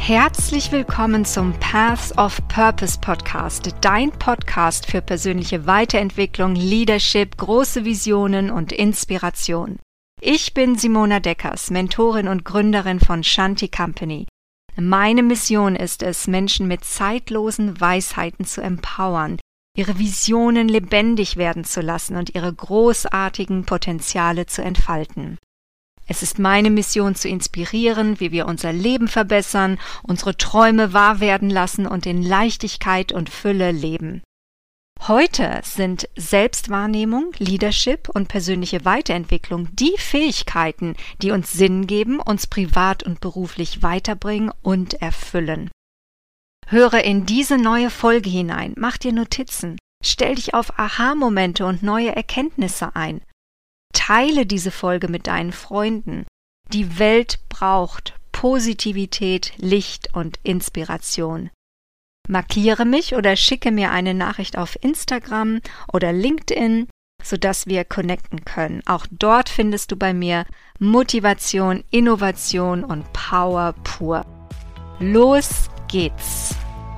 Herzlich willkommen zum Paths of Purpose Podcast, dein Podcast für persönliche Weiterentwicklung, Leadership, große Visionen und Inspiration. Ich bin Simona Deckers, Mentorin und Gründerin von Shanti Company. Meine Mission ist es, Menschen mit zeitlosen Weisheiten zu empowern, ihre Visionen lebendig werden zu lassen und ihre großartigen Potenziale zu entfalten. Es ist meine Mission zu inspirieren, wie wir unser Leben verbessern, unsere Träume wahr werden lassen und in Leichtigkeit und Fülle leben. Heute sind Selbstwahrnehmung, Leadership und persönliche Weiterentwicklung die Fähigkeiten, die uns Sinn geben, uns privat und beruflich weiterbringen und erfüllen. Höre in diese neue Folge hinein, mach dir Notizen, stell dich auf Aha-Momente und neue Erkenntnisse ein. Teile diese Folge mit deinen Freunden. Die Welt braucht Positivität, Licht und Inspiration. Markiere mich oder schicke mir eine Nachricht auf Instagram oder LinkedIn, sodass wir connecten können. Auch dort findest du bei mir Motivation, Innovation und Power pur. Los geht's!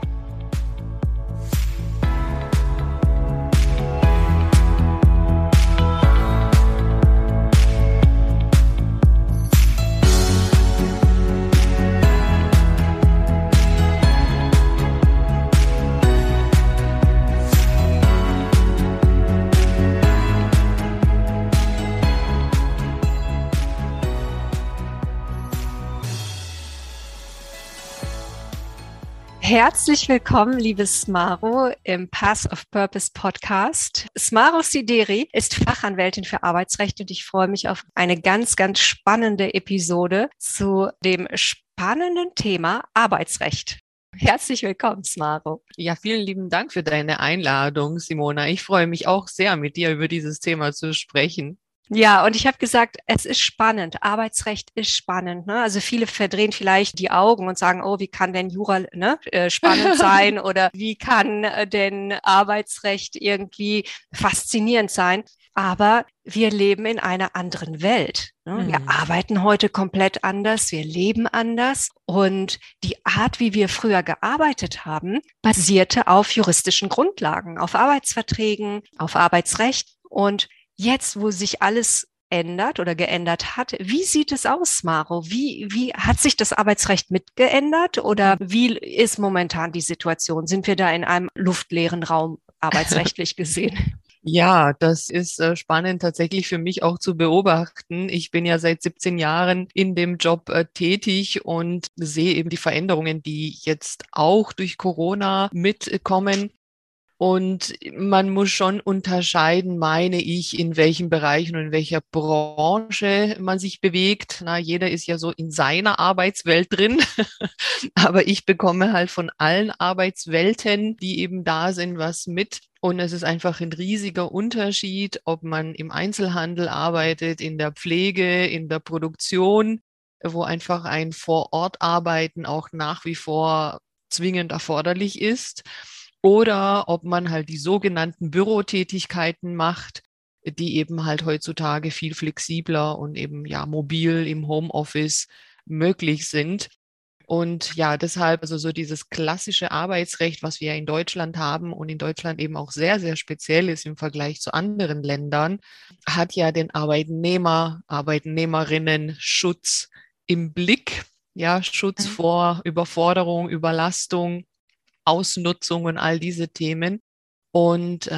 Herzlich willkommen, liebe Smaro, im Paths of Purpose Podcast. Smaro Sideri ist Fachanwältin für Arbeitsrecht und ich freue mich auf eine ganz, ganz spannende Episode zu dem spannenden Thema Arbeitsrecht. Herzlich willkommen, Smaro. Ja, vielen lieben Dank für deine Einladung, Simona. Ich freue mich auch sehr, mit dir über dieses Thema zu sprechen. Ja, und ich habe gesagt, es ist spannend. Arbeitsrecht ist spannend. Ne? Also viele verdrehen vielleicht die Augen und sagen, oh, wie kann denn Jura spannend sein oder wie kann denn Arbeitsrecht irgendwie faszinierend sein? Aber wir leben in einer anderen Welt. Ne? Wir arbeiten heute komplett anders, wir leben anders und die Art, wie wir früher gearbeitet haben, basierte auf juristischen Grundlagen, auf Arbeitsverträgen, auf Arbeitsrecht und jetzt, wo sich alles ändert oder geändert hat, wie sieht es aus, Maro? Wie hat sich das Arbeitsrecht mitgeändert oder wie ist momentan die Situation? Sind wir da in einem luftleeren Raum arbeitsrechtlich gesehen? Ja, das ist spannend tatsächlich für mich auch zu beobachten. Ich bin ja seit 17 Jahren in dem Job tätig und sehe eben die Veränderungen, die jetzt auch durch Corona mitkommen. Und man muss schon unterscheiden, meine ich, in welchen Bereichen und in welcher Branche man sich bewegt. Na, jeder ist ja so in seiner Arbeitswelt drin. Aber ich bekomme halt von allen Arbeitswelten, die eben da sind, was mit. Und es ist einfach ein riesiger Unterschied, ob man im Einzelhandel arbeitet, in der Pflege, in der Produktion, wo einfach ein Vor-Ort-Arbeiten auch nach wie vor zwingend erforderlich ist. Oder ob man halt die sogenannten Bürotätigkeiten macht, die eben halt heutzutage viel flexibler und eben ja mobil im Homeoffice möglich sind. Und ja, deshalb also so dieses klassische Arbeitsrecht, was wir ja in Deutschland haben und in Deutschland eben auch sehr, sehr speziell ist im Vergleich zu anderen Ländern, hat ja den Arbeitnehmer, Arbeitnehmerinnen Schutz im Blick. Ja, Schutz vor Überforderung, Überlastung, Ausnutzung und all diese Themen. Und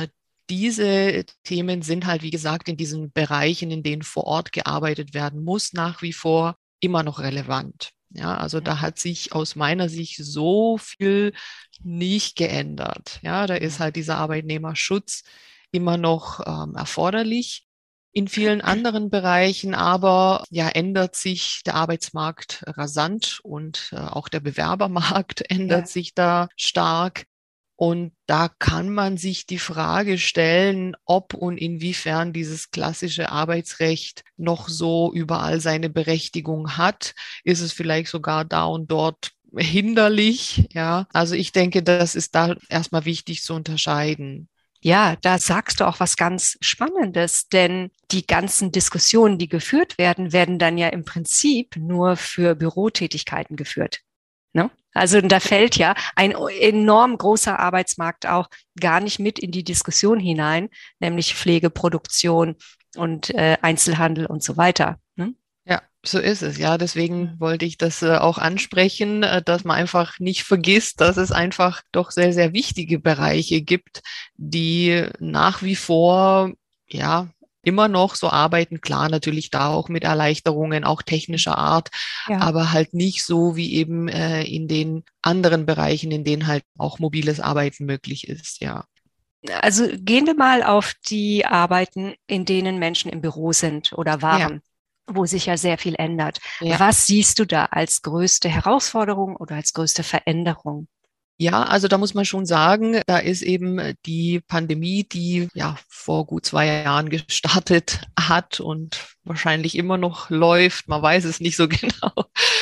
diese Themen sind halt, wie gesagt, in diesen Bereichen, in denen vor Ort gearbeitet werden muss, nach wie vor immer noch relevant. Ja, also da hat sich aus meiner Sicht so viel nicht geändert. Ja, da ist halt dieser Arbeitnehmerschutz immer noch erforderlich. In vielen anderen Bereichen aber ja ändert sich der Arbeitsmarkt rasant und auch der Bewerbermarkt ändert sich da stark. Und da kann man sich die Frage stellen, ob und inwiefern dieses klassische Arbeitsrecht noch so überall seine Berechtigung hat. Ist es vielleicht sogar da und dort hinderlich? Ja, also ich denke, das ist da erstmal wichtig zu unterscheiden. Ja, da sagst du auch was ganz Spannendes, denn die ganzen Diskussionen, die geführt werden, werden dann ja im Prinzip nur für Bürotätigkeiten geführt. Ne? Also da fällt ja ein enorm großer Arbeitsmarkt auch gar nicht mit in die Diskussion hinein, nämlich Pflegeproduktion und Einzelhandel und so weiter. Ne? Ja, so ist es. Ja, deswegen wollte ich das auch ansprechen, dass man einfach nicht vergisst, dass es einfach doch sehr, sehr wichtige Bereiche gibt, die nach wie vor, ja, immer noch so arbeiten. Klar, natürlich da auch mit Erleichterungen, auch technischer Art, Ja. aber halt nicht so wie eben in den anderen Bereichen, in denen halt auch mobiles Arbeiten möglich ist. Ja. Also gehen wir mal auf die Arbeiten, in denen Menschen im Büro sind oder Ja, waren, wo sich ja sehr viel ändert. ja. Was siehst du da als größte Herausforderung oder als größte Veränderung? Ja, also da muss man schon sagen, da ist eben die Pandemie, die ja vor gut 2 Jahren gestartet hat und wahrscheinlich immer noch läuft, man weiß es nicht so genau,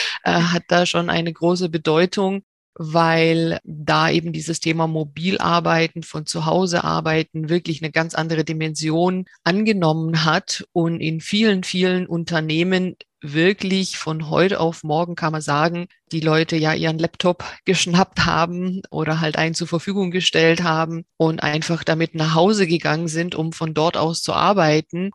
hat da schon eine große Bedeutung, weil da eben dieses Thema Mobilarbeiten, von zu Hause arbeiten wirklich eine ganz andere Dimension angenommen hat und in vielen, vielen Unternehmen wirklich von heute auf morgen kann man sagen, die Leute ja ihren Laptop geschnappt haben oder halt einen zur Verfügung gestellt haben und einfach damit nach Hause gegangen sind, um von dort aus zu arbeiten.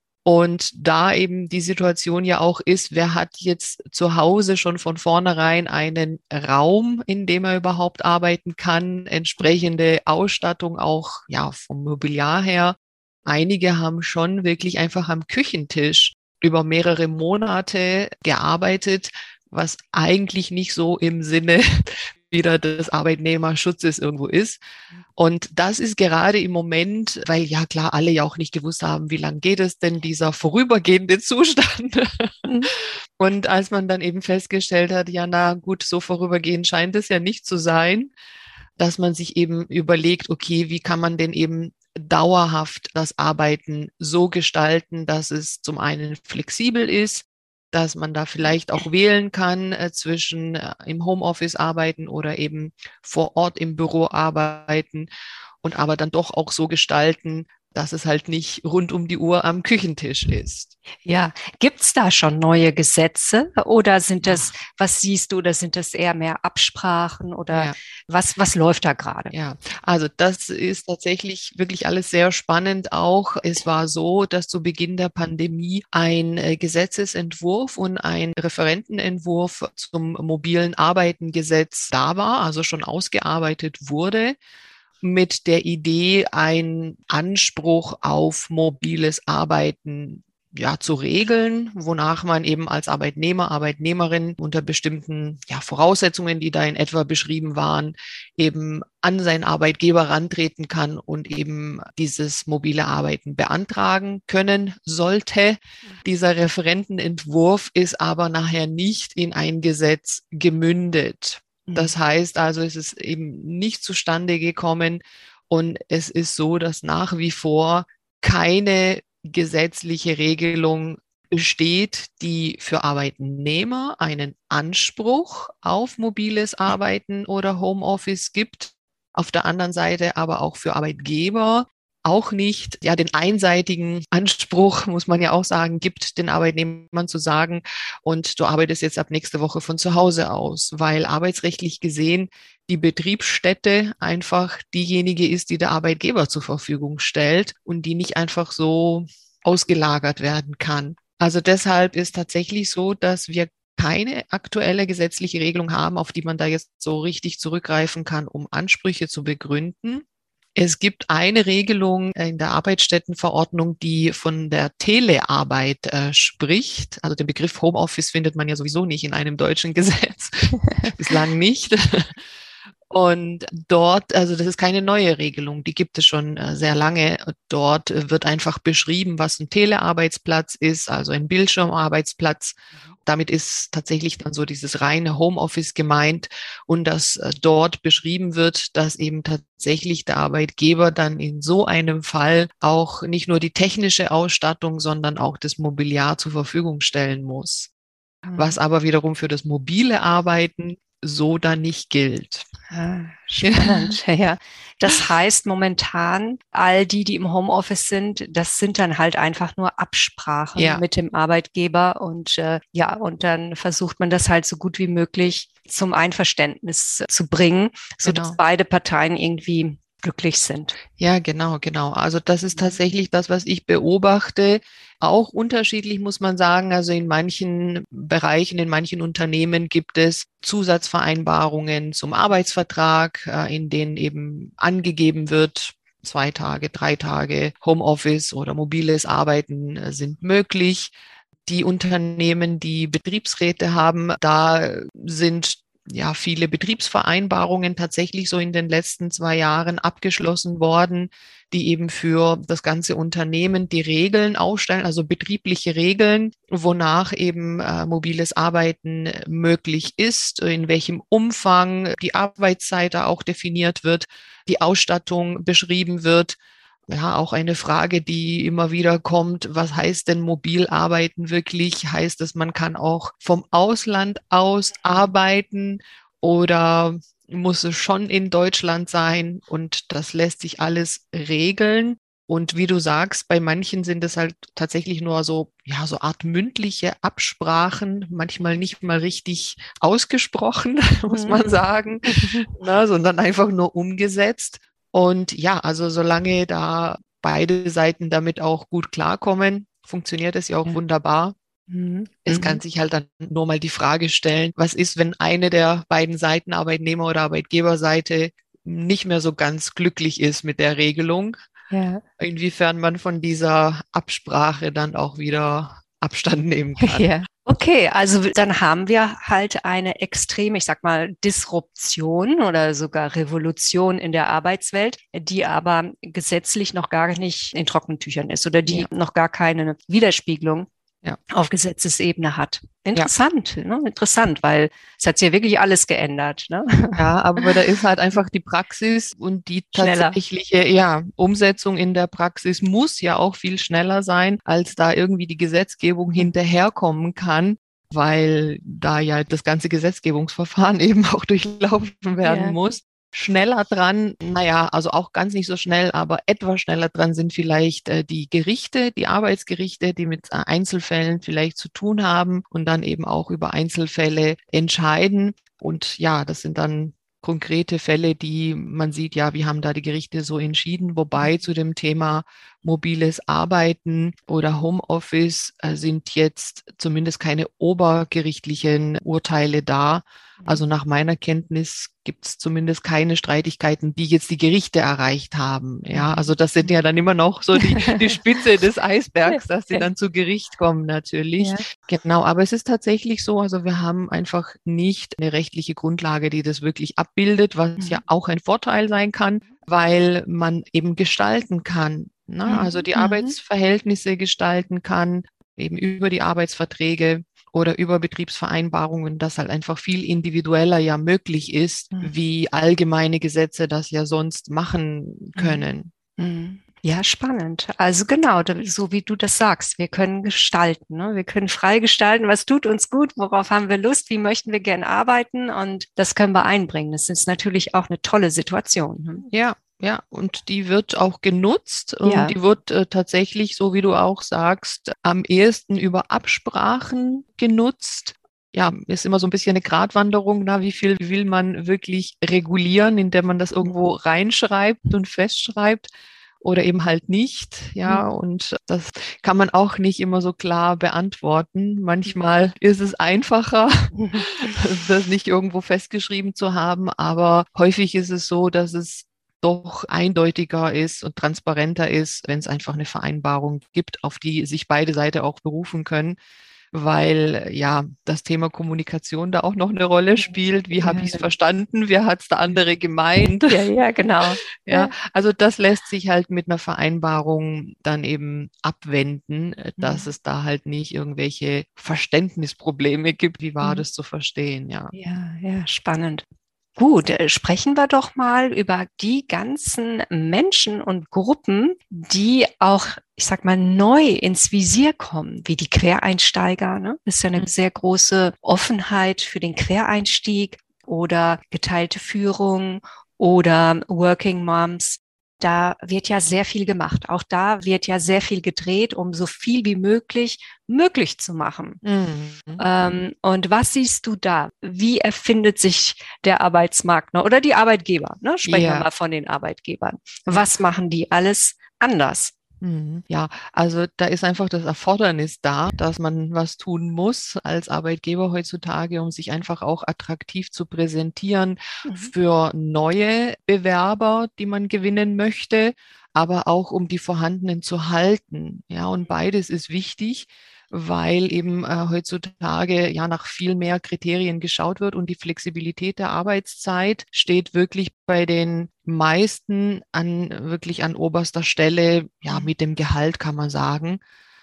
Und da eben die Situation ja auch ist, wer hat jetzt zu Hause schon von vornherein einen Raum, in dem er überhaupt arbeiten kann, entsprechende Ausstattung auch ja vom Mobiliar her. Einige haben schon wirklich einfach am Küchentisch über mehrere Monate gearbeitet, was eigentlich nicht so im Sinne wieder des Arbeitnehmerschutzes irgendwo ist. Und das ist gerade im Moment, weil ja klar alle ja auch nicht gewusst haben, wie lange geht es denn, dieser vorübergehende Zustand. Mhm. Und als man dann eben festgestellt hat, ja, na gut, so vorübergehend scheint es ja nicht zu sein, dass man sich eben überlegt, okay, wie kann man denn eben dauerhaft das Arbeiten so gestalten, dass es zum einen flexibel ist, dass man da vielleicht auch wählen kann zwischen im Homeoffice arbeiten oder eben vor Ort im Büro arbeiten und aber dann doch auch so gestalten, dass es halt nicht rund um die Uhr am Küchentisch ist. Ja, gibt es da schon neue Gesetze oder sind Ja, das, was siehst du, oder sind das eher mehr Absprachen oder ja. was läuft da gerade? Ja, also das ist tatsächlich wirklich alles sehr spannend auch. Es war so, dass zu Beginn der Pandemie ein Gesetzesentwurf und ein Referentenentwurf zum mobilen Arbeitengesetz da war, also schon ausgearbeitet wurde, mit der Idee, einen Anspruch auf mobiles Arbeiten ja, zu regeln, wonach man eben als Arbeitnehmer, Arbeitnehmerin unter bestimmten ja, Voraussetzungen, die da in etwa beschrieben waren, eben an seinen Arbeitgeber rantreten kann und eben dieses mobile Arbeiten beantragen können sollte. Dieser Referentenentwurf ist aber nachher nicht in ein Gesetz gemündet. Mhm. Das heißt also, es ist eben nicht zustande gekommen und es ist so, dass nach wie vor keine gesetzliche Regelung besteht, die für Arbeitnehmer einen Anspruch auf mobiles Arbeiten oder Homeoffice gibt. Auf der anderen Seite aber auch für Arbeitgeber auch nicht, ja, den einseitigen Anspruch, muss man ja auch sagen, gibt den Arbeitnehmern zu sagen, und du arbeitest jetzt ab nächste Woche von zu Hause aus, weil arbeitsrechtlich gesehen die Betriebsstätte einfach diejenige ist, die der Arbeitgeber zur Verfügung stellt und die nicht einfach so ausgelagert werden kann. Also deshalb ist tatsächlich so, dass wir keine aktuelle gesetzliche Regelung haben, auf die man da jetzt so richtig zurückgreifen kann, um Ansprüche zu begründen. Es gibt eine Regelung in der Arbeitsstättenverordnung, die von der Telearbeit spricht. Also den Begriff Homeoffice findet man ja sowieso nicht in einem deutschen Gesetz, bislang nicht. Und dort, also das ist keine neue Regelung, die gibt es schon sehr lange. Dort wird einfach beschrieben, was ein Telearbeitsplatz ist, also ein Bildschirmarbeitsplatz. Damit ist tatsächlich dann so dieses reine Homeoffice gemeint und dass dort beschrieben wird, dass eben tatsächlich der Arbeitgeber dann in so einem Fall auch nicht nur die technische Ausstattung, sondern auch das Mobiliar zur Verfügung stellen muss. Was Mhm. aber wiederum für das mobile Arbeiten so dann nicht gilt. Ah, spannend, ja. Das heißt, momentan, all die im Homeoffice sind, das sind dann halt einfach nur Absprachen Ja, mit dem Arbeitgeber und ja, und dann versucht man das halt so gut wie möglich zum Einverständnis zu bringen, so dass genau. beide Parteien irgendwie glücklich sind. Ja, genau, genau. Also das ist tatsächlich das, was ich beobachte. Auch unterschiedlich muss man sagen. Also in manchen Bereichen, in manchen Unternehmen gibt es Zusatzvereinbarungen zum Arbeitsvertrag, in denen eben angegeben wird, 2 Tage, 3 Tage Homeoffice oder mobiles Arbeiten sind möglich. Die Unternehmen, die Betriebsräte haben, da sind ja viele Betriebsvereinbarungen tatsächlich so in den letzten 2 Jahren abgeschlossen worden, die eben für das ganze Unternehmen die Regeln aufstellen, also betriebliche Regeln, wonach eben mobiles Arbeiten möglich ist, in welchem Umfang die Arbeitszeit da auch definiert wird, die Ausstattung beschrieben wird. Ja, auch eine Frage, die immer wieder kommt, was heißt denn mobil arbeiten wirklich? Heißt es, man kann auch vom Ausland aus arbeiten oder muss es schon in Deutschland sein? Und das lässt sich alles regeln. Und wie du sagst, bei manchen sind es halt tatsächlich nur so, ja, so Art mündliche Absprachen, manchmal nicht mal richtig ausgesprochen, muss man Mhm. sagen, ne, sondern einfach nur umgesetzt. Und ja, also solange da beide Seiten damit auch gut klarkommen, funktioniert es ja auch Ja. wunderbar. Mhm. Es kann Mhm. sich halt dann nur mal die Frage stellen, was ist, wenn eine der beiden Seiten, Arbeitnehmer- oder Arbeitgeberseite, nicht mehr so ganz glücklich ist mit der Regelung, Ja. inwiefern man von dieser Absprache dann auch wieder Abstand nehmen kann. Ja. Okay, also dann haben wir halt eine extreme, ich sag mal, Disruption oder sogar Revolution in der Arbeitswelt, die aber gesetzlich noch gar nicht in trockenen Tüchern ist oder die Ja, noch gar keine Widerspiegelung ja. auf Gesetzesebene hat. Ja. Interessant, ne? Interessant, weil es hat sich ja wirklich alles geändert, ne? Ja, aber da ist halt einfach die Praxis und die Schneller. tatsächliche, ja, Umsetzung in der Praxis muss ja auch viel schneller sein, als da irgendwie die Gesetzgebung hinterherkommen kann, weil da ja das ganze Gesetzgebungsverfahren eben auch durchlaufen werden Ja. muss. Schneller dran, naja, also auch ganz nicht so schnell, aber etwas schneller dran sind vielleicht die Gerichte, die Arbeitsgerichte, die mit Einzelfällen vielleicht zu tun haben und dann eben auch über Einzelfälle entscheiden. Und ja, das sind dann konkrete Fälle, die man sieht, ja, wie haben da die Gerichte so entschieden. Wobei zu dem Thema mobiles Arbeiten oder Homeoffice sind jetzt zumindest keine obergerichtlichen Urteile da. Also nach meiner Kenntnis gibt es zumindest keine Streitigkeiten, die jetzt die Gerichte erreicht haben. Ja, also das sind ja dann immer noch so die Spitze des Eisbergs, dass sie dann zu Gericht kommen natürlich. Ja. Genau, aber es ist tatsächlich so, also wir haben einfach nicht eine rechtliche Grundlage, die das wirklich abbildet, was ja Mhm. auch ein Vorteil sein kann, weil man eben gestalten kann, ne? Also Mhm. die Mhm. Arbeitsverhältnisse gestalten kann, eben über die Arbeitsverträge oder über Betriebsvereinbarungen, das halt einfach viel individueller ja möglich ist, Mhm. wie allgemeine Gesetze das ja sonst machen Mhm. können. Mhm. Ja, spannend. Also genau, so wie du das sagst, wir können gestalten, ne? Wir können frei gestalten, was tut uns gut, worauf haben wir Lust, wie möchten wir gern arbeiten und das können wir einbringen. Das ist natürlich auch eine tolle Situation. Ne? Ja, ja, und die wird auch genutzt und Ja. die wird tatsächlich, so wie du auch sagst, am ehesten über Absprachen genutzt. Ja, ist immer so ein bisschen eine Gratwanderung, na, wie viel will man wirklich regulieren, indem man das irgendwo reinschreibt und festschreibt oder eben halt nicht. Ja, Mhm. und das kann man auch nicht immer so klar beantworten. Manchmal ist es einfacher, das nicht irgendwo festgeschrieben zu haben, aber häufig ist es so, dass es doch eindeutiger ist und transparenter ist, wenn es einfach eine Vereinbarung gibt, auf die sich beide Seiten auch berufen können, weil ja das Thema Kommunikation da auch noch eine Rolle spielt. Wie habe Ja, ich es verstanden? Wer hat es der andere gemeint? ja, ja, genau. Ja, also das lässt sich halt mit einer Vereinbarung dann eben abwenden, dass Mhm. es da halt nicht irgendwelche Verständnisprobleme gibt. Wie war Mhm. das zu verstehen? Ja. Ja, ja, spannend. Gut, sprechen wir doch mal über die ganzen Menschen und Gruppen, die auch, ich sag mal, neu ins Visier kommen, wie die Quereinsteiger. Ne? Das ist ja eine sehr große Offenheit für den Quereinstieg. oder geteilte Führung oder Working Moms. Da wird ja sehr viel gemacht. Auch da wird ja sehr viel gedreht, um so viel wie möglich zu machen. Mhm. Und was siehst du da? Wie erfindet sich der Arbeitsmarkt noch? Oder die Arbeitgeber? Ne? Sprechen wir Ja. mal von den Arbeitgebern. Ja. Was machen die alles anders? Ja, also da ist einfach das Erfordernis da, dass man was tun muss als Arbeitgeber heutzutage, um sich einfach auch attraktiv zu präsentieren Mhm. für neue Bewerber, die man gewinnen möchte, aber auch um die vorhandenen zu halten. Ja, und beides ist wichtig, weil eben heutzutage ja nach viel mehr Kriterien geschaut wird und die Flexibilität der Arbeitszeit steht wirklich bei den meisten wirklich an oberster Stelle, ja, mit dem Gehalt kann man sagen.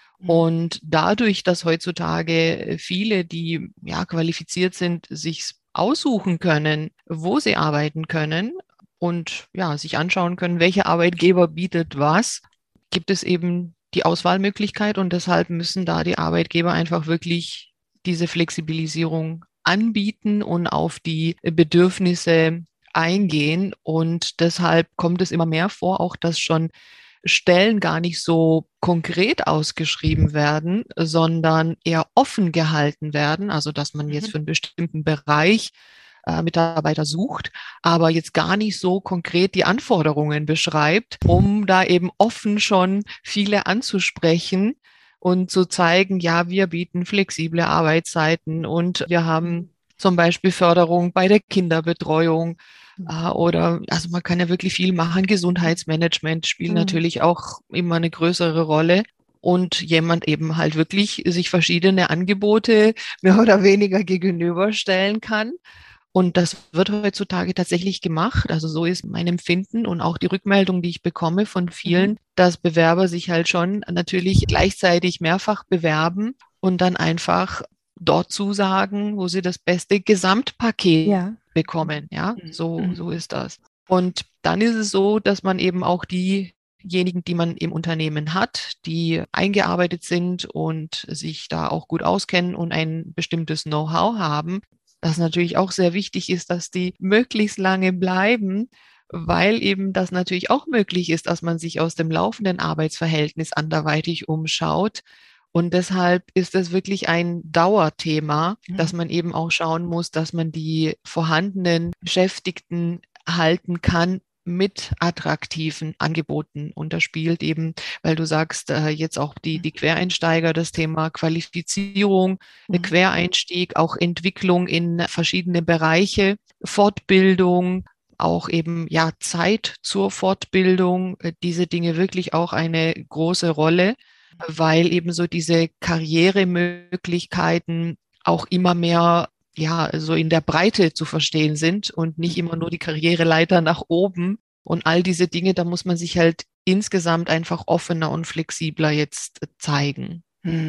Und dadurch, dass heutzutage viele, die ja qualifiziert sind, sich aussuchen können, wo sie arbeiten können und ja, sich anschauen können, welcher Arbeitgeber bietet was, gibt es eben die Auswahlmöglichkeit und deshalb müssen da die Arbeitgeber einfach wirklich diese Flexibilisierung anbieten und auf die Bedürfnisse eingehen. Und deshalb kommt es immer mehr vor, auch dass schon Stellen gar nicht so konkret ausgeschrieben werden, sondern eher offen gehalten werden. Also dass man jetzt für einen bestimmten Bereich Mitarbeiter sucht, aber jetzt gar nicht so konkret die Anforderungen beschreibt, um da eben offen schon viele anzusprechen und zu zeigen, ja, wir bieten flexible Arbeitszeiten und wir haben zum Beispiel Förderung bei der Kinderbetreuung oder, also man kann ja wirklich viel machen. Gesundheitsmanagement spielt natürlich auch immer eine größere Rolle. Und jemand eben halt wirklich sich verschiedene Angebote mehr oder weniger gegenüberstellen kann. Und das wird heutzutage tatsächlich gemacht. Also so ist mein Empfinden und auch die Rückmeldung, die ich bekomme von vielen, dass Bewerber sich halt schon natürlich gleichzeitig mehrfach bewerben und dann einfach dort zusagen, wo sie das beste Gesamtpaket bekommen. Ja, so ist das. Und dann ist es so, dass man eben auch diejenigen, die man im Unternehmen hat, die eingearbeitet sind und sich da auch gut auskennen und ein bestimmtes Know-how haben, dass natürlich auch sehr wichtig ist, dass die möglichst lange bleiben, weil eben das natürlich auch möglich ist, dass man sich aus dem laufenden Arbeitsverhältnis anderweitig umschaut. Und deshalb ist es wirklich ein Dauerthema, dass man eben auch schauen muss, dass man die vorhandenen Beschäftigten halten kann mit attraktiven Angeboten. Und da spielt eben, weil du sagst, jetzt auch die Quereinsteiger, das Thema Qualifizierung, Quereinstieg, auch Entwicklung in verschiedene Bereiche, Fortbildung, auch eben ja Zeit zur Fortbildung, diese Dinge wirklich auch eine große Rolle, weil eben so diese Karrieremöglichkeiten auch immer mehr ja, so in der Breite zu verstehen sind und nicht immer nur die Karriereleiter nach oben und all diese Dinge, da muss man sich halt insgesamt einfach offener und flexibler jetzt zeigen.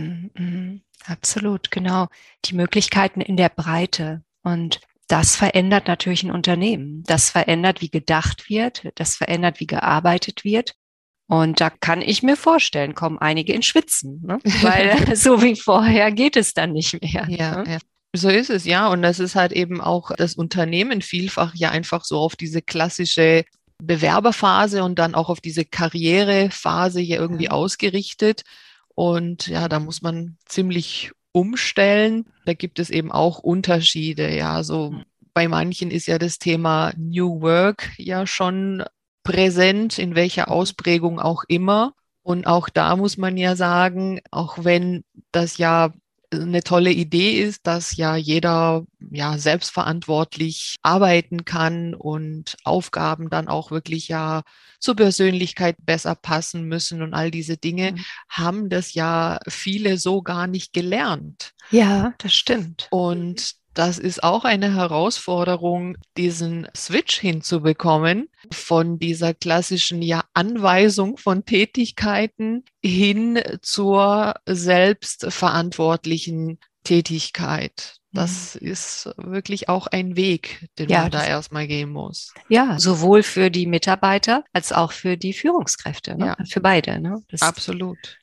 Absolut, genau. Die Möglichkeiten in der Breite. Und das verändert natürlich ein Unternehmen. Das verändert, wie gedacht wird. Das verändert, wie gearbeitet wird. Und da kann ich mir vorstellen, kommen einige in Schwitzen, ne? Weil so wie vorher geht es dann nicht mehr. Ja, Ne? ja. So ist es, ja. Und das ist halt eben auch das Unternehmen vielfach ja einfach so auf diese klassische Bewerberphase und dann auch auf diese Karrierephase hier irgendwie ausgerichtet. Und ja, da muss man ziemlich umstellen. Da gibt es eben auch Unterschiede. Ja, so bei manchen ist ja das Thema New Work ja schon präsent, in welcher Ausprägung auch immer. Und auch da muss man ja sagen, auch wenn das ja eine tolle Idee ist, dass ja jeder ja selbstverantwortlich arbeiten kann und Aufgaben dann auch wirklich ja zur Persönlichkeit besser passen müssen und all diese Dinge, haben das ja viele so gar nicht gelernt. Ja, das stimmt. Und das ist auch eine Herausforderung, diesen Switch hinzubekommen von dieser klassischen ja Anweisung von Tätigkeiten hin zur selbstverantwortlichen Tätigkeit. Das ist wirklich auch ein Weg, den man da erstmal gehen muss. Ja, sowohl für die Mitarbeiter als auch für die Führungskräfte, ne? Ja, Für beide, ne? absolut.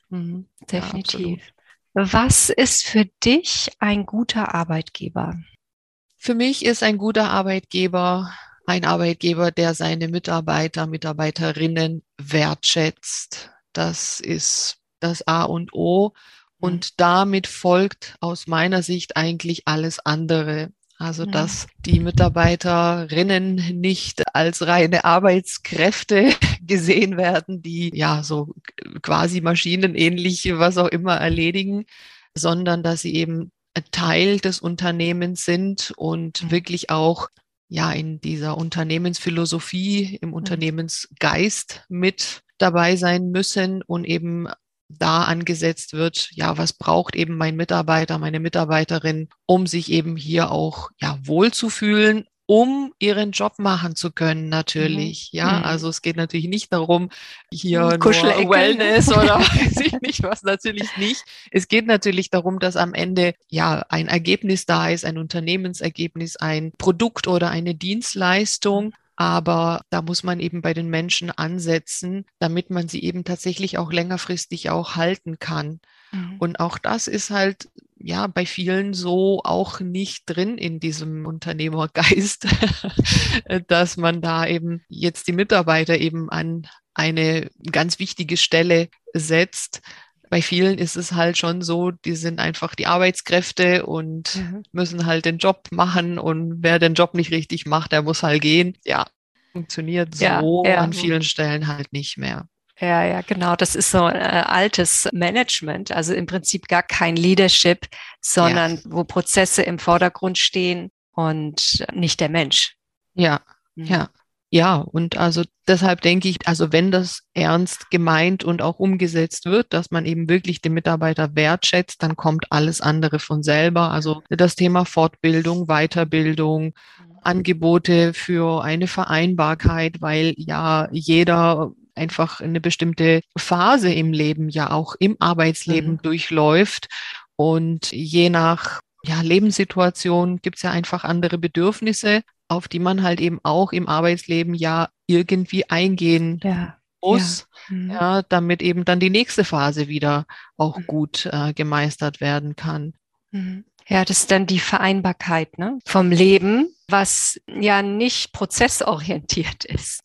Definitiv. Ja, absolut. Was ist für dich ein guter Arbeitgeber? Für mich ist ein guter Arbeitgeber ein Arbeitgeber, der seine Mitarbeiter, Mitarbeiterinnen wertschätzt. Das ist das A und O. Mhm. Und damit folgt aus meiner Sicht eigentlich alles andere. Also, Mhm. dass die Mitarbeiterinnen nicht als reine Arbeitskräfte gesehen werden, die ja so quasi maschinenähnlich was auch immer erledigen, sondern dass sie eben Teil des Unternehmens sind und Mhm. wirklich auch ja in dieser Unternehmensphilosophie, im Mhm. Unternehmensgeist mit dabei sein müssen und eben da angesetzt wird, ja, was braucht eben mein Mitarbeiter, meine Mitarbeiterin, um sich eben hier auch ja wohlzufühlen, um ihren Job machen zu können, Mhm. natürlich. Ja, Mhm. also es geht natürlich nicht darum, hier nur Kuschelecke, ne? Wellness oder weiß ich nicht was, natürlich nicht. Es geht natürlich darum, dass am Ende ja ein Ergebnis da ist, ein Unternehmensergebnis, ein Produkt oder eine Dienstleistung. Aber da muss man eben bei den Menschen ansetzen, damit man sie eben tatsächlich auch längerfristig auch halten kann. Mhm. Und auch das ist halt ja bei vielen so auch nicht drin in diesem Unternehmergeist, dass man da eben jetzt die Mitarbeiter eben an eine ganz wichtige Stelle setzt. Bei vielen ist es halt schon so, die sind einfach die Arbeitskräfte und Mhm. müssen halt den Job machen und wer den Job nicht richtig macht, der muss halt gehen. Ja, funktioniert Ja, so ja. an vielen Stellen halt nicht mehr. Ja, ja, genau. Das ist so altes Management, also im Prinzip gar kein Leadership, Ja, sondern wo Prozesse im Vordergrund stehen und nicht der Mensch. ja, Mhm. ja. Ja, und also deshalb denke ich, also wenn das ernst gemeint und auch umgesetzt wird, dass man eben wirklich den Mitarbeiter wertschätzt, dann kommt alles andere von selber. Also das Thema Fortbildung, Weiterbildung, Angebote für eine Vereinbarkeit, weil ja jeder einfach eine bestimmte Phase im Leben, ja auch im Mhm. Arbeitsleben durchläuft. Und je nach ja, Lebenssituation gibt es ja einfach andere Bedürfnisse, auf die man halt eben auch im Arbeitsleben ja irgendwie eingehen Ja, ja. muss, Mhm. ja, damit eben dann die nächste Phase wieder auch Mhm. gut gemeistert werden kann. Mhm. Ja, das ist dann die Vereinbarkeit, ne, vom Leben, was ja nicht prozessorientiert ist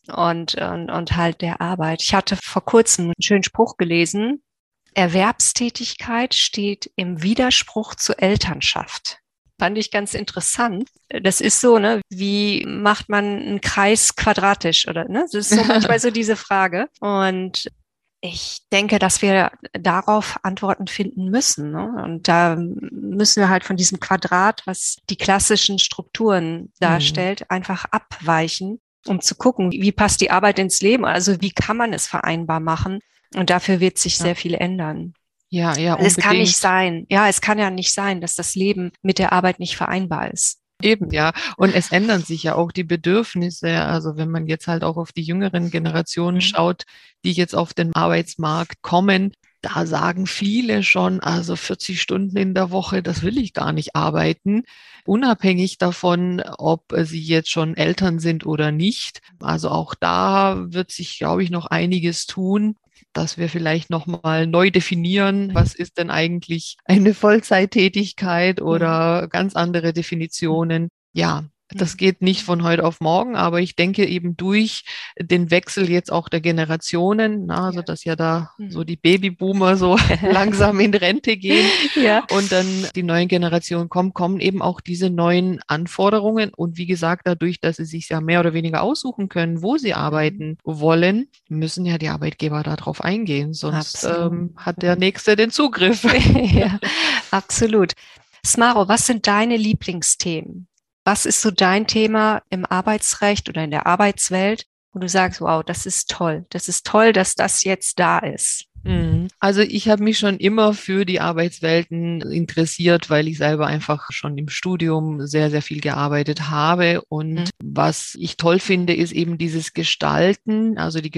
und halt der Arbeit. Ich hatte vor kurzem einen schönen Spruch gelesen. Erwerbstätigkeit steht im Widerspruch zur Elternschaft. Fand ich ganz interessant. Das ist so, ne, wie macht man einen Kreis quadratisch oder, ne? Das ist so manchmal so diese Frage. Und ich denke, dass wir darauf Antworten finden müssen, ne? Und da müssen wir halt von diesem Quadrat, was die klassischen Strukturen Hm. darstellt, einfach abweichen, um zu gucken, wie passt die Arbeit ins Leben? Also wie kann man es vereinbar machen? Und dafür wird sich Ja, sehr viel ändern. ja, ja, Weil es kann nicht unbedingt. sein, ja, es kann ja nicht sein, dass das Leben mit der Arbeit nicht vereinbar ist. Eben, ja. Und es ändern sich ja auch die Bedürfnisse. Also wenn man jetzt halt auch auf die jüngeren Generationen Mhm. schaut, die jetzt auf den Arbeitsmarkt kommen, da sagen viele schon, also 40 Stunden in der Woche, das will ich gar nicht arbeiten, unabhängig davon, ob sie jetzt schon Eltern sind oder nicht. Also auch da wird sich, glaube ich, noch einiges tun, dass wir vielleicht nochmal neu definieren, was ist denn eigentlich eine Vollzeittätigkeit Ja. oder ganz andere Definitionen. Ja, das Mhm. geht nicht von heute auf morgen, aber ich denke eben durch den Wechsel jetzt auch der Generationen, na, also Ja. dass ja da so Mhm. die Babyboomer so langsam in Rente gehen Ja. und dann die neuen Generationen kommen, kommen eben auch diese neuen Anforderungen. Und wie gesagt, dadurch, dass sie sich ja mehr oder weniger aussuchen können, wo sie Mhm. arbeiten wollen, müssen ja die Arbeitgeber darauf eingehen, sonst Absolut. hat der Nächste den Zugriff. Ja, absolut. Smaro, was sind deine Lieblingsthemen? Was ist so dein Thema im Arbeitsrecht oder in der Arbeitswelt, wo du sagst, wow, das ist toll. Das ist toll, dass das jetzt da ist. Also ich habe mich schon immer für die Arbeitswelten interessiert, weil ich selber einfach schon im Studium sehr, sehr viel gearbeitet habe. Und Mhm. was ich toll finde, ist eben dieses Gestalten, also die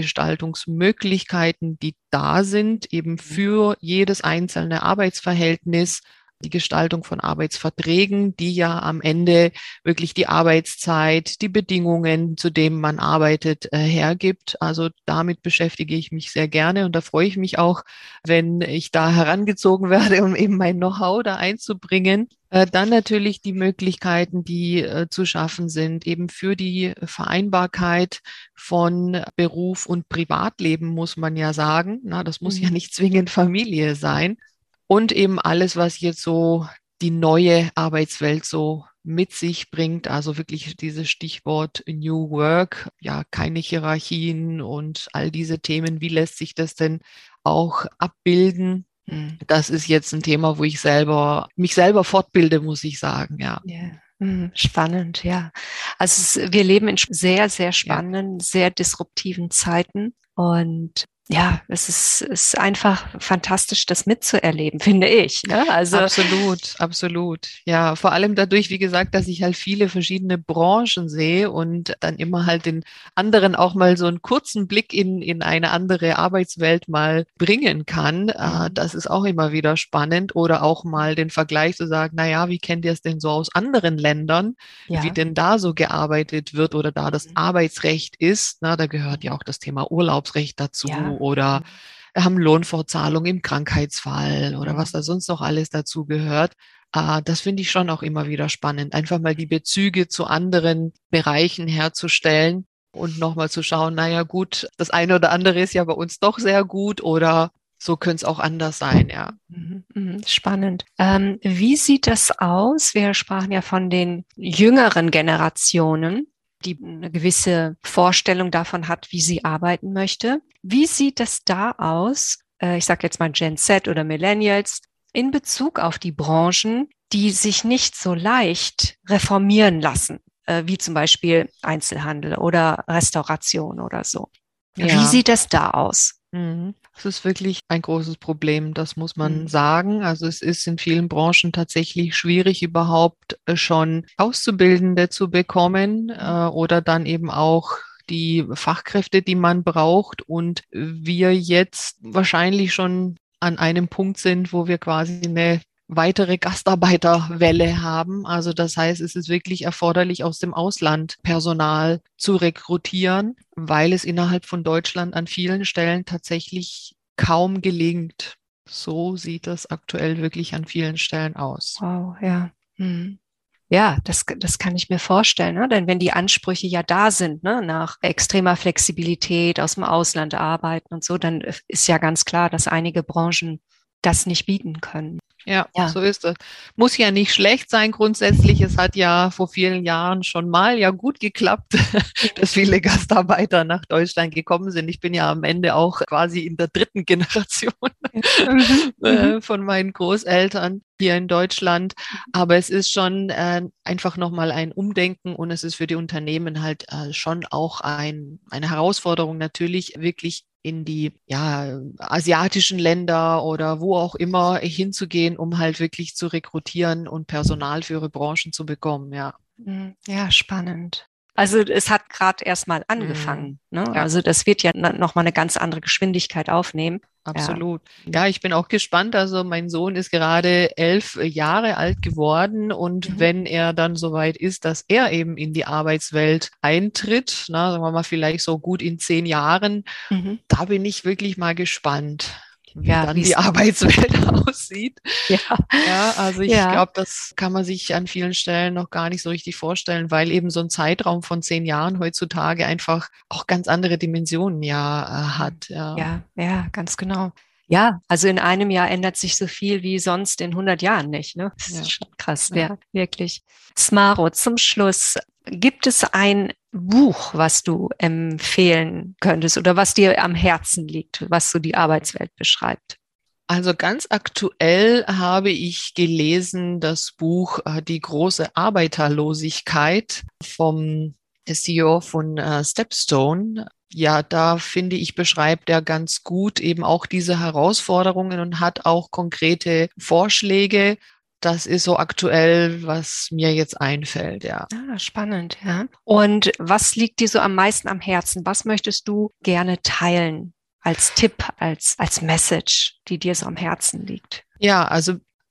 Gestaltungsmöglichkeiten, die da sind, eben für jedes einzelne Arbeitsverhältnis die Gestaltung von Arbeitsverträgen, die ja am Ende wirklich die Arbeitszeit, die Bedingungen, zu denen man arbeitet, hergibt. Also damit beschäftige ich mich sehr gerne und da freue ich mich auch, wenn ich da herangezogen werde, um eben mein Know-how da einzubringen. Dann natürlich die Möglichkeiten, die zu schaffen sind, eben für die Vereinbarkeit von Beruf und Privatleben, muss man ja sagen. Na, das muss ja nicht zwingend Familie sein. Und eben alles, was jetzt so die neue Arbeitswelt so mit sich bringt, also wirklich dieses Stichwort New Work, ja, keine Hierarchien und all diese Themen. Wie lässt sich das denn auch abbilden? Das ist jetzt ein Thema, wo ich mich selber fortbilde, muss ich sagen, ja. Yeah. Spannend, ja. Also wir leben in sehr, sehr spannenden, sehr disruptiven Zeiten und ja, es ist einfach fantastisch, das mitzuerleben, finde ich. Ne? Also absolut, absolut. Ja, vor allem dadurch, wie gesagt, dass ich halt viele verschiedene Branchen sehe und dann immer halt den anderen auch mal so einen kurzen Blick in eine andere Arbeitswelt mal bringen kann. Das ist auch immer wieder spannend. Oder auch mal den Vergleich zu sagen, na ja, wie kennt ihr es denn so aus anderen Ländern, wie denn da so gearbeitet wird oder da das Arbeitsrecht ist. Na, da gehört ja auch das Thema Urlaubsrecht dazu. Oder haben Lohnfortzahlung im Krankheitsfall oder was da sonst noch alles dazu gehört. Das finde ich schon auch immer wieder spannend, einfach mal die Bezüge zu anderen Bereichen herzustellen und nochmal zu schauen, naja gut, das eine oder andere ist ja bei uns doch sehr gut oder so könnte es auch anders sein, ja. Spannend. Wie sieht das aus? Wir sprachen ja von den jüngeren Generationen, die eine gewisse Vorstellung davon hat, wie sie arbeiten möchte. Wie sieht es da aus, ich sage jetzt mal Gen Z oder Millennials, in Bezug auf die Branchen, die sich nicht so leicht reformieren lassen, wie zum Beispiel Einzelhandel oder Restauration oder so? Wie sieht es da aus? Es ist wirklich ein großes Problem, das muss man sagen. Also es ist in vielen Branchen tatsächlich schwierig, überhaupt schon Auszubildende zu bekommen oder dann eben auch die Fachkräfte, die man braucht. Und wir jetzt wahrscheinlich schon an einem Punkt sind, wo wir quasi eine weitere Gastarbeiterwelle haben. Also das heißt, es ist wirklich erforderlich, aus dem Ausland Personal zu rekrutieren, weil es innerhalb von Deutschland an vielen Stellen tatsächlich kaum gelingt. So sieht das aktuell wirklich an vielen Stellen aus. Wow, ja. Ja, das kann ich mir vorstellen, ne? Denn wenn die Ansprüche ja da sind, ne, nach extremer Flexibilität, aus dem Ausland arbeiten und so, dann ist ja ganz klar, dass einige Branchen das nicht bieten können. Ja, so ist es. Muss ja nicht schlecht sein grundsätzlich. Es hat ja vor vielen Jahren schon mal ja gut geklappt, dass viele Gastarbeiter nach Deutschland gekommen sind. Ich bin ja am Ende auch quasi in der dritten Generation von meinen Großeltern hier in Deutschland. Aber es ist schon einfach nochmal ein Umdenken und es ist für die Unternehmen halt schon auch eine Herausforderung, natürlich wirklich in die asiatischen Länder oder wo auch immer hinzugehen, um halt wirklich zu rekrutieren und Personal für ihre Branchen zu bekommen, ja. Ja, spannend. Also es hat gerade erst mal angefangen. Ne? Ja. Also das wird ja nochmal eine ganz andere Geschwindigkeit aufnehmen. Absolut. Ja, ich bin auch gespannt. Also mein Sohn ist gerade 11 Jahre alt geworden und wenn er dann soweit ist, dass er eben in die Arbeitswelt eintritt, na, sagen wir mal vielleicht so gut in 10 Jahren, da bin ich wirklich mal gespannt, wie dann die Arbeitswelt aussieht. Ja, also ich glaube, das kann man sich an vielen Stellen noch gar nicht so richtig vorstellen, weil eben so ein Zeitraum von 10 Jahren heutzutage einfach auch ganz andere Dimensionen hat. Ja, ganz genau. Ja, also in einem Jahr ändert sich so viel wie sonst in 100 Jahren nicht. Ne? Das ist schon krass, ja, wirklich. Smaro, zum Schluss, gibt es ein Buch, was du empfehlen könntest oder was dir am Herzen liegt, was so die Arbeitswelt beschreibt? Also ganz aktuell habe ich gelesen das Buch Die große Arbeiterlosigkeit vom CEO von Stepstone. Ja, da finde ich, beschreibt er ganz gut eben auch diese Herausforderungen und hat auch konkrete Vorschläge. Das ist so aktuell, was mir jetzt einfällt, ja. Spannend, ja. Und was liegt dir so am meisten am Herzen? Was möchtest du gerne teilen als Tipp, als Message, die dir so am Herzen liegt? Ja, also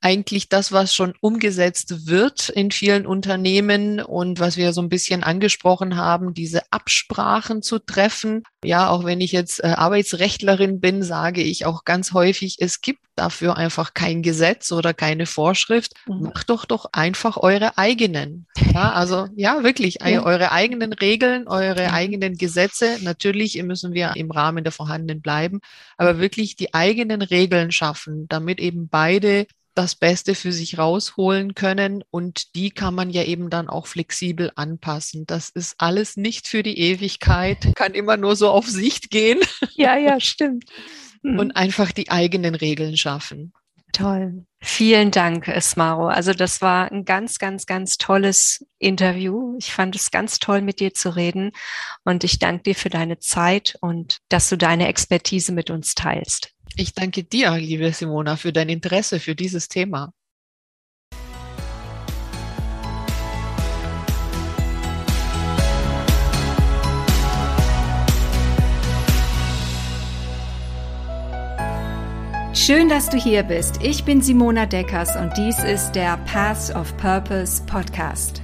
eigentlich das, was schon umgesetzt wird in vielen Unternehmen und was wir so ein bisschen angesprochen haben, diese Absprachen zu treffen. Ja, auch wenn ich jetzt Arbeitsrechtlerin bin, sage ich auch ganz häufig, es gibt dafür einfach kein Gesetz oder keine Vorschrift. Macht doch einfach eure eigenen. Ja, also ja, wirklich eure eigenen Regeln, eure eigenen Gesetze. Natürlich müssen wir im Rahmen der vorhandenen bleiben, aber wirklich die eigenen Regeln schaffen, damit eben beide das Beste für sich rausholen können und die kann man ja eben dann auch flexibel anpassen. Das ist alles nicht für die Ewigkeit, kann immer nur so auf Sicht gehen. Ja, stimmt. Und einfach die eigenen Regeln schaffen. Toll. Vielen Dank, Esmaro. Also das war ein ganz, ganz, ganz tolles Interview. Ich fand es ganz toll, mit dir zu reden und ich danke dir für deine Zeit und dass du deine Expertise mit uns teilst. Ich danke dir, liebe Simona, für dein Interesse für dieses Thema. Schön, dass du hier bist. Ich bin Simona Deckers und dies ist der Paths of Purpose Podcast.